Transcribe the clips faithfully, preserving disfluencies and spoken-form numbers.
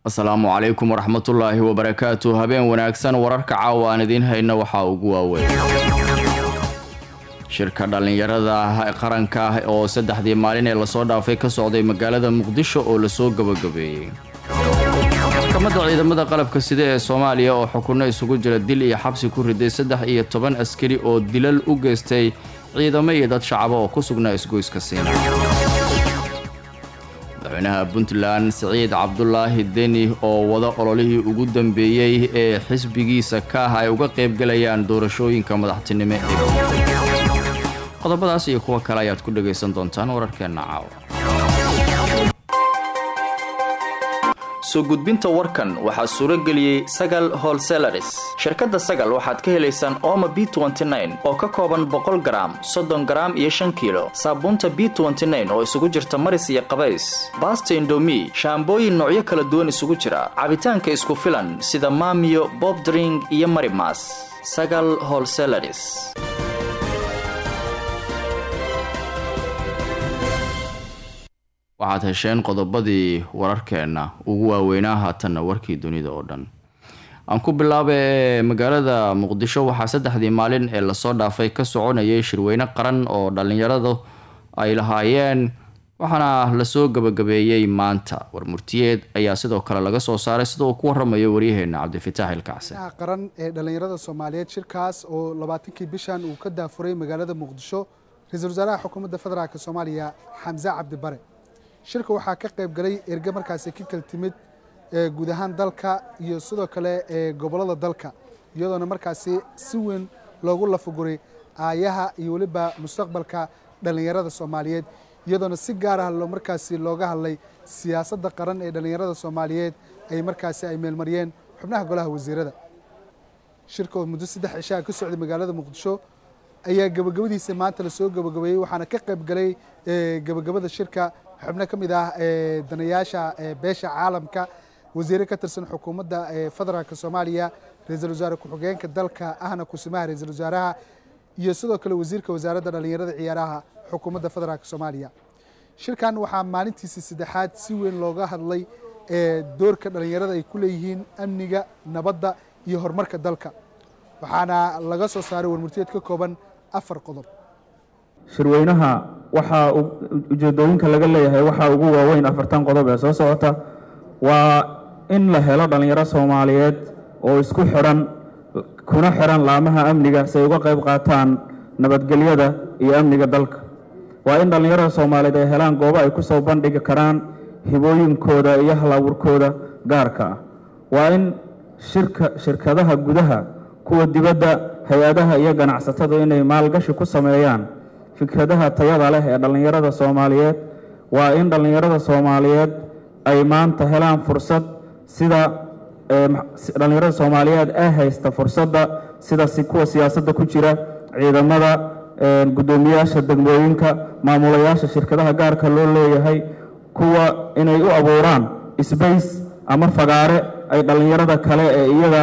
Asalaamu calaykum waraxmatullaahi wabarakaatuh. Habeen wanaagsan, wararka caawa aan idiin hayno waxaa ugu waaweyn. Shirka dhalinyarada qaranka ah oo saddexdii maalin ee lasoo dhaafay ka socday magaalada Muqdisho oo lasoo gabagabeeyay. Maxkamadda ciidamada qalabka sida ee Soomaaliya oo xukunno isugu jira dil iyo xabsi ku riday saddex iyo toban askari oo dilal u geystay ciidamo iyo dad shacab oo ku sugnaa isgoyska Siina. madaxweynaha Puntland Siciid Cabdullaahi Deni oo wada ololihii ugu dambeeyay ee xisbigiisa ka ah ay uga qayb galayaan doorashooyinka madaxtinimo ee qodobadaas iyo kuwa kale ayaad ku dhageysan doontaan wararkeena caawa. soo gudbinta warkan waxaa suuro geliyay Sagal Wholesalers. Shirkadda Sagal waxaad ka helaysaan Omo B twenty nine oo ka kooban boqol gram, soddon gram iyo shan kiilo. Saabuunta B twenty nine oo isugu jirta maris iyo qabays. Basta Indomie, shaambooyin noocyo kala duwan isugu jira. Cabitaanka isku filan sida Maamiyo, Bob Drink iyo Marimas. Sagal Wholesalers. waxaad hesheen qodobadii wararkeena ugu waaweynaa haatanna warkii dunida oo dhan. aan ku bilaabay magaalada Muqdisho waxaa saddexdii maalin ee lasoo dhaafay ka soconayay shirweyne qaran oo dhalinyaradu ay lahaayeen waxaana la soo gabagabeeyay maanta. warmurtiyeed ayaa sidoo kale laga soo saaray sida uu ku waramayo waryaheena Cabdifataax Ilkacsi. qaran ee dhalinyarada Soomaaliyeed shirkaas oo labaatankii bishan uu ka daafuray magaalada Muqdisho ra'iisul wasaaraha xukuumadda federaalka Soomaaliya Xamse Cabdi Bare. shirka waxaa ka qayb galay erga markaasi ka kala timid guud ahaan dalka iyo sidoo kale ee gobolada dalka iyadoona markaasi si weyn loogu lafaguray aayaha iyo waliba mustaqbalka dhalinyarada Soomaaliyeed iyadoona si gaar ah loo markaasi looga hadlay siyaasadda qaran ee dhalinyarada Soomaaliyeed ay markaasi ay meelmariyeen xubnaha golaha wasiirada. shirka oo muddo saddex cisho ka socday magaalada Muqdisho ayaa gabagabadiisa maanta la soo gabagabeeyay waxaana ka qayb galay gabagabada shirka xubno ka mid ah danayaasha beesha caalamka, wasiir ka tirsan xukuumadda federaalka Soomaaliya, ra'iisul wasaare ku-xigeenka dalka ahna kusimaha ra'iisul wasaaraha iyo sidoo kale wasiirka wasaaradda dhalinyarada ciyaaraha xukuumadda federaalka Soomaaliya. shirkan waxaa maalintiisa saddexaad si weyn looga hadlay doorka dhalinyarada ay ku leeyihiin amniga, nabadda iyo horumarka dalka. waxaana laga soo saaray warmurtiyeed ka kooban afar qodob. shirweynaha waxaa ujeedooyinka laga leeyahay waxaa ugu waaweyn afartan qodob ee soo socota. waa in la helo dhalinyaro Soomaaliyeed oo isku xiran kuna xiran laamaha amniga si ay uga qayb qaataan nabadgelyada iyo amniga dalka. waa in dhalinyarada Soomaaliyeed ay helaan goobo ay ku soo bandhigi karaan hibooyinkooda iyo hal-abuurkooda gaarka ah. waa in shirka shirkadaha gudaha, kuwa dibadda, hay-adaha iyo ganacsatada inay maalgashi ku sameeyaan fikradaha tayada leh ee dhalinyarada Soomaaliyeed. waa in dhalinyarada Soomaaliyeed ay maanta helaan fursad sida dhalinyarada Soomaaliyeed ay haysta fursadda sida si kuwa siyaasadda ku jira, ciidamada, gudoomiyaasha degmooyinka, maamulayaasha shirkadaha gaarka loo leeyahay, kuwa inay u abuuraan space ama fagaare ay dhalinyarada kale ee iyaga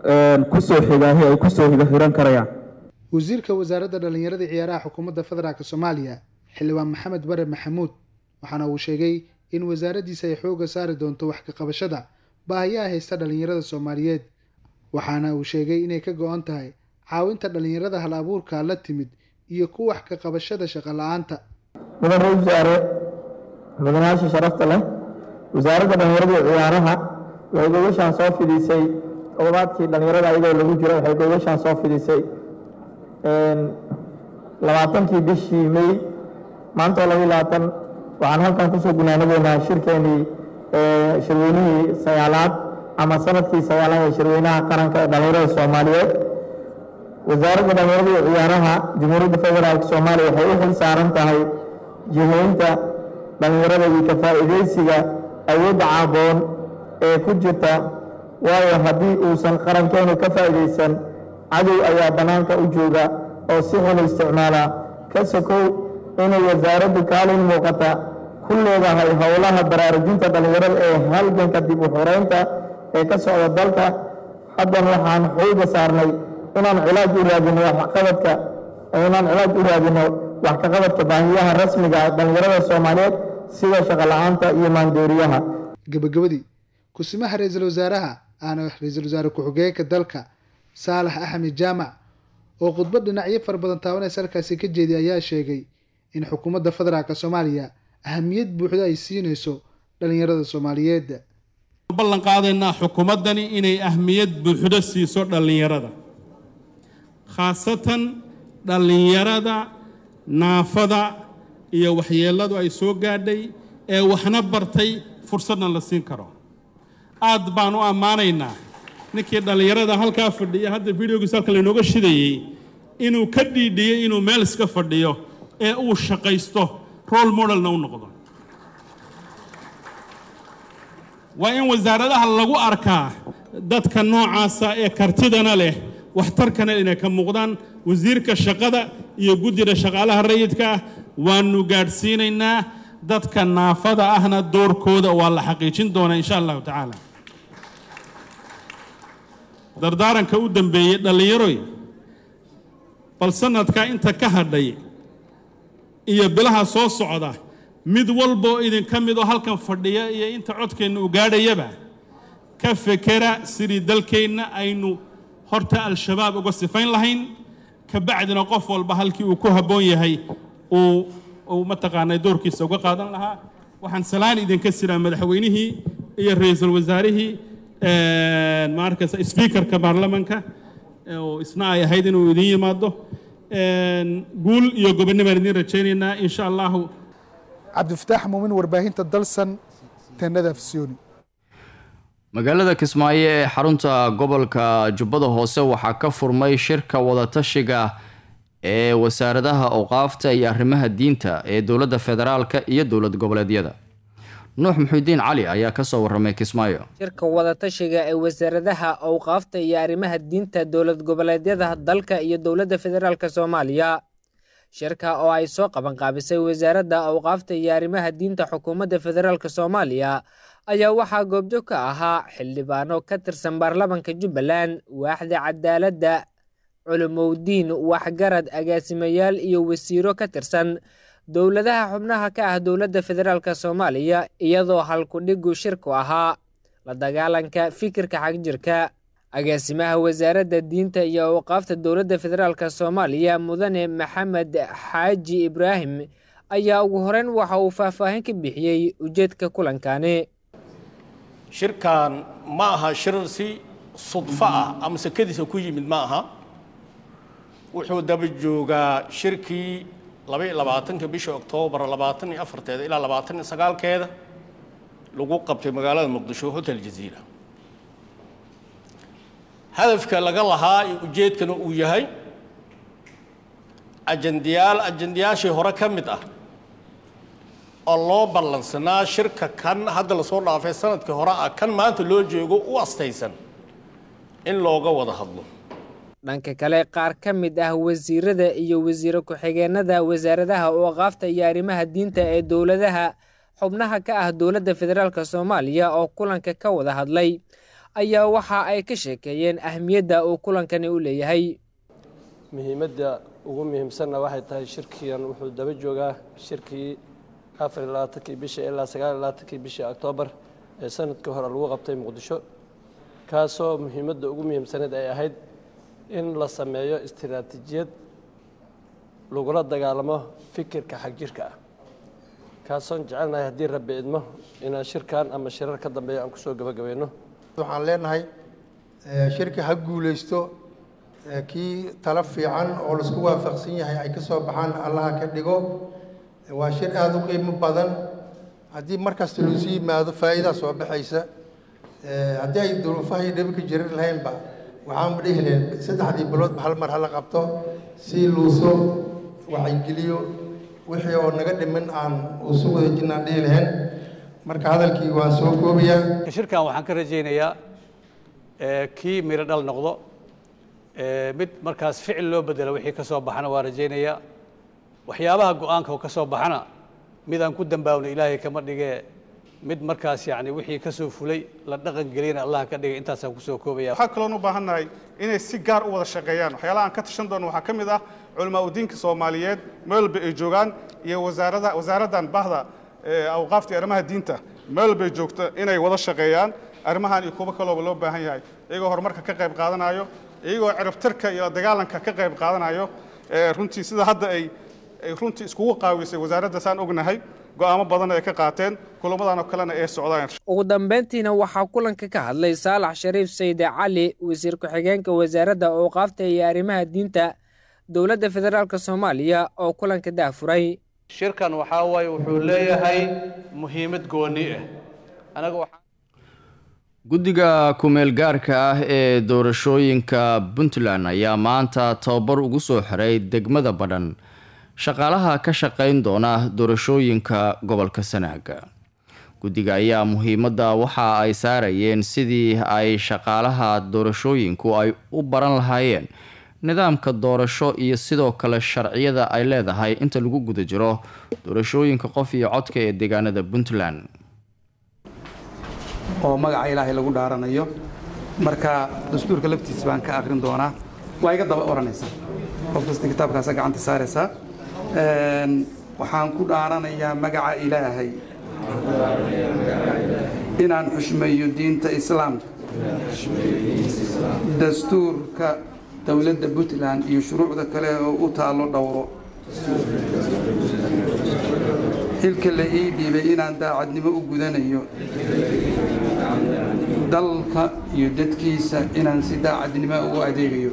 ku soo xigaahi ay ku soo hiran karayaan. wasiirka wasaaradda dhalinyarada ciyaaraha xukuumadda federaalka Soomaaliya xildhibaan Maxamed Bare Maxamuud waxaana uu sheegay in wasaaraddiisa ay xooga saari doonto wax ka qabashada baahiyaha haysta dhalinyarada Soomaaliyeed. waxaana uu sheegay inay ka go'an tahay caawinta dhalinyarada hal abuurka la timid iyo ku wax ka qabashada shaqo la'aanta. madaxda wasaare madaxda sharafta leh wasaaradda dhalinyarada ciyaaraha way gobashan soo fidisay odaadkii dhalinyarada ayadoo lagu jiro waxay gobashan soo fidisay labaatankii bishii May maanta laba iyo labaatan waxaan halkan ku soo gunaanadeynaa shirkeenii shirweynihii sagaalaad ama sanadkii sagaalaad ee shirweynaha qaranka ee dhalinyarada Soomaaliyeed. wasaaradda dhalinyarada iyo ciyaaraha Jamhuuriyadda Federaalka Soomaaliya waxay u xil saaran tahay jihaynta dhalinyarada iyo ka faa'iideysiga awoodda caaboon ee ku jirta, waayo haddii uusan qarankeenu ka faa'iideysan cadow ayaa banaanka u jooga oo si xun u isticmaala. ka sokow inay wasaaraddu kaalin muuqata ku leedahay howlaha baraarujinta dhalinyarada ee halganka dib u xoreynta ee ka socda dalka. haddana waxaan xooga saarnay inaan cilaaj u raadino waxqabadka inaan cilaaj u raadino wax ka qabadka baahiyaha rasmiga ah dhalinyarada Soomaaliyeed sida shaqo la'aanta iyo maandooriyaha. gabagabadii kusimaha ra-iisul wasaaraha aana ra-iisul wasaare ku-xigeenka dalka saalax axmed jaamac oo khudbad dhinacyo fara badan taabanaysa halkaasi ka jeediya ayaa sheegay in xukuumadda federaalka soomaaliya ahamiyad buuxda ay siinayso dhalinyarada soomaaliyeed ballan qaadaynaa xukuumaddani inay ahmiyad buuxda siiso dhalinyarada khaasatan dhalinyarada naafada iyo waxyeeladu ay soo gaadhay ee waxna bartay fursadna la siin karo aad baan u ammaanaynaa ninkii dhalinyarada halkaa fadhiya hadda videogiisa halka laynooga shidayey inuu ka dhiidhiyey inuu meel iska fadhiyo ee uu shaqaysto role modelna u noqdo waa in wasaaradaha lagu arkaa dadka noocaasa ee kartidana leh waxtarkana inay ka muuqdaan wasiirka shaqada iyo guddida shaqaalaha rayidka ah waanu gaadhsiinaynaa dadka naafada ahna doorkooda waa la xaqiijin doonaa insha allahu tacaala dardaaranka u dambeeyey dhallinyaroy bal sanadka inta ka hadhay iyo bilaha soo socda mid walba oo idinka mid oo halkan fadhiya iyo inta codkeenna u gaadhayaba ka fekera sidii dalkeenna aynu horta al-shabaab uga sifayn lahayn ka bacdina qof walba halkii uu ku habboon yahay uu uu mataqaanay doorkiisa uga qaadan lahaa waxaan salaan idinka siraa madaxweynihii iyo ra-iisul wasaarihii maarkaysa speakerka baarlamanka oo isna ay ahayd inuu idin yimaado guul iyo gobonnimo baan idin rajaynaynaa insha allahu cabdifataax muumin warbaahinta dalsan teenada afsiyooni magaalada Kismaayo ee xarunta gobolka Jubbada Hoose waxaa ka furmay shirka wadatashiga ee wasaaradaha awqaafta iyo arrimaha diinta ee dowladda federaalka iyo dowlad goboleedyada nuux muxuudiin cali ayaa ka soo warramay Kismaayo shirka wadatashiga ee wasaaradaha awqaafta iyo arrimaha diinta dowlad goboleedyada dalka iyo dowladda federaalka Soomaaliya shirka oo ay soo qaban qaabisay wasaaradda awqaafta iyo arrimaha diinta xukuumadda federaalka Soomaaliya ayaa waxaa goobjoog ka ahaa xildhibaano ka tirsan baarlamaanka Jubbaland waaxda cadaaladda culumowdiin waxgarad agaasimayaal iyo wasiiro ka tirsan dowladaha xubnaha ka ah dowladda federaalka Soomaaliya iyadoo halku dhigu shirku ahaa la dagaalanka fikirka xagjirka agaasimaha wasaaradda diinta iyo awqaafta dowladda federaalka Soomaaliya mudane Maxamed Xaaji Ibraahim ayaa ugu horeyn waxa uu faahfaahin ka bixiyay ujeedka kulankani shirkan ma aha shir si sudfa ah ama sakadiisa ku yimid ma aha wuxuu daba joogaa shirkii laba iyo labaatanka bisha Oktoobar labaatan iyo afarteeda ilaa labaatan iyo sagaalkeeda lagu qabtay magaalada Muqdisho Hotel Jazeera hadafka laga lahaa iyo ujeedkana uu yahay ajandiyaal ajandiyaashii hore ka mid ah oo loo ballansanaa shirka kan hadda la soo dhaafay sanadkii hore ah kan maanta loo jeego u astaysan in looga wada hadlo dhanka kale qaar ka mid ah wasiirada iyo wasiiro ku-xigeenada wasaaradaha awqaafta iyo arrimaha diinta ee dowladaha xubnaha ka ah dowladda federaalka Soomaaliya oo kulanka ka wada hadlay ayaa waxa ay ka sheekeeyeen ahmiyadda uu kulankani u leeyahay muhiimadda ugu muhiimsanna waxay tahay shirkiyan wuxuu daba joogaa shirkii afar iyo labaatankii bisha ilaa sagaal iyo labaatankii bishii Oktoobar ee sanadkii hore lagu qabtay Muqdisho kaasoo muhiimadda ugu muhiimsaneed ay ahayd in la sameeyo istiraatiijiyad lagula dagaalamo fikirka xagjirka ah kaasoon jecelnahay haddii rabbi idmo inaan shirkan ama shirar ka dambeeya aan kusoo gabagabayno waxaan leenahay shirka ha guulaysto kii tala fiican oo laisku waafaqsan yahay ay ka soo baxaan allaha ka dhigo waa shir aada u qiimo badan haddii markasta lasu yimaado faa'iidaa soo baxaysa haddii ay duruufaha iyo dhibka jirin lahaynba waxaan dhihi lahayn saddexdii biloodba hal mar hala qabto si luuso wacyigeliyo wixii oo naga dhimin aan usu wada jirnaan dhihi lahayn marka hadalkii waan soo koobayaa shirkan waxaan ka rajaynayaa kii miro dhal noqdo mid markaas ficil loo bedelo wixii ka soo baxana waa rajaynayaa waxyaabaha go-aanka oo ka soo baxana mid aan ku dambaawno ilaahay kama dhigee mid markaas yani wixii ka soo fulay la dhaqan geliyana allah ka dhigay intaasaan kusoo koobaya waxaa kaloon u baahannahay inay si gaar u wada shaqeeyaan waxyaalaha aan ka tashan doono waxaa ka mid ah culamaa udiinka Soomaaliyeed meel walba ay joogaan iyo wasaaradda wasaaraddan bahda awqaafta arrimaha diinta meel walba ay joogto inay wada shaqeeyaan arrimahan iyo kuwa kalooba loo baahan yahay iyagoo horumarka ka qayb qaadanayo iyagoo ciribtirka iyo dagaalanka ka qayb qaadanayo runtii sida hadda ay runtii iskugu qaawisay wasaaradda saan ognahay go'aamo badan ay ka qaateen kulamadan oo kalena ay socdaan. ugu dambeyntiina waxaa kulanka ka hadlay Saalax Shariif Sayde Cali wasiir ku-xigeenka wasaaradda awqaafta iyo arrimaha diinta dowladda federaalka Soomaaliya oo kulanka daafuray. shirkan waxa way wuxuu leeyahay muhiimad gooni ah anaga waxa guddiga kumeel gaarka ah ee doorashooyinka Puntland ayaa maanta tababar ugu soo xiray degmada Badhan shaqaalaha ka shaqeyn doona doorashooyinka gobolka Sanaaga. guddiga ayaa muhiimadda waxa ay saarayeen sidii ay shaqaalaha doorashooyinku ay u baran lahaayeen nidaamka doorasho iyo sidoo kale sharciyada ay leedahay inta lagu guda jiro doorashooyinka qof iyo codka ee deegaanada Puntland oo magaca Ilaahay lagu dhaaranayo marka dastuurka laftiisa baan ka aqrin doonaa waa iga daba oranaysa qofkasta kitaabkaas gacanta saaraysa een waxaan ku dhaaranayaa magaca Ilaahay inaan xushmeeyo diinta islaamka dastuurka dawladda Puntland iyo shuruucda kale oo u taalo dhowro xilka la ii dhiibay inaan daacadnimo u gudanayo dalka iyo dadkiisa inaan si daacadnimo ugu adeegayo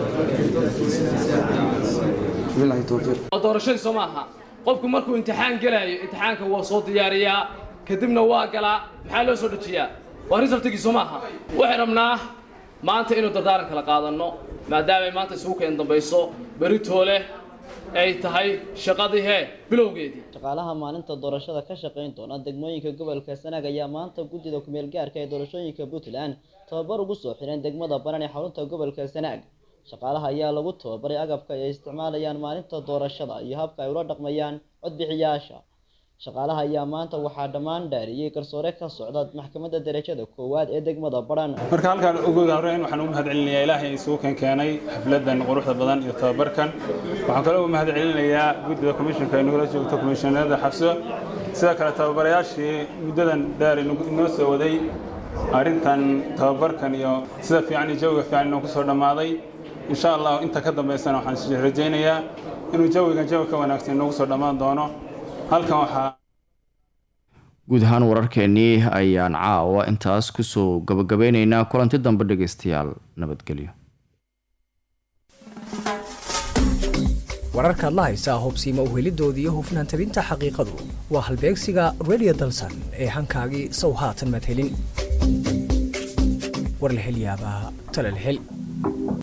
billahi tawfiiq doorashada Soomaaliya qofku markuu imtixaan galayo imtixaanka waa soo diyaariyaa kadibna waa galaa maxaa loo soo dhajiyaa waa resultigi Soomaaliya waxaan rabnaa maanta inuu dardaaran kala qaadano maadaama maanta isugu keen dambayso bari toole ay tahay shaqadii he bilowgeedii shaqaalaha maalinta doorashada ka shaqeyn doona degmooyinka gobolka Sanaag ayaa maanta guddida kumeel gaarka ee doorashooyinka Puntland tababar ugu soo xireen degmada Badhan ee xarunta gobolka Sanaag. shaqaalaha ayaa lagu tababaray agabka ay isticmaalayaan maalinta doorashada iyo habka ay ula dhaqmayaan codbixiyaasha. shaqaalaha ayaa maanta waxaa dhammaan dhaariyay garsoore ka socda maxkamadda darajada koowaad ee degmada Badhan. marka halkaan ugu horreyn waxaan u mahadcelinayaa Ilaahay isugu keenay xafladan quruxda badan iyo tababarkan. waxaan kale u mahadcelinayaa guddida komishanka ee nagala joogto komishanada xabso sida kale tababarayaashii muddadan dheer inoo soo waday arrintan tababarkan iyo sida fiican iyo jawiga fiican inuu ku soo dhamaaday. insha Allah inta ka dambeysana waxaan rajaynayaa inuu jawigan jawi ka wanaagsan inuu soo dhamaan doono. halkan waxa guud ahaan wararkeennii ayaan caawa intaas kusoo gabagabeynaynaa kulanti dambe dhegeystayaal nabadgelyo. wararkaad la haysaa hubsiima u helidoodii iyo hufnaan tabinta xaqiiqadu waa halbeegsiga Radio Dalsan ee hankaagii sow haatan mad helin war la hel yaabaa tala la hel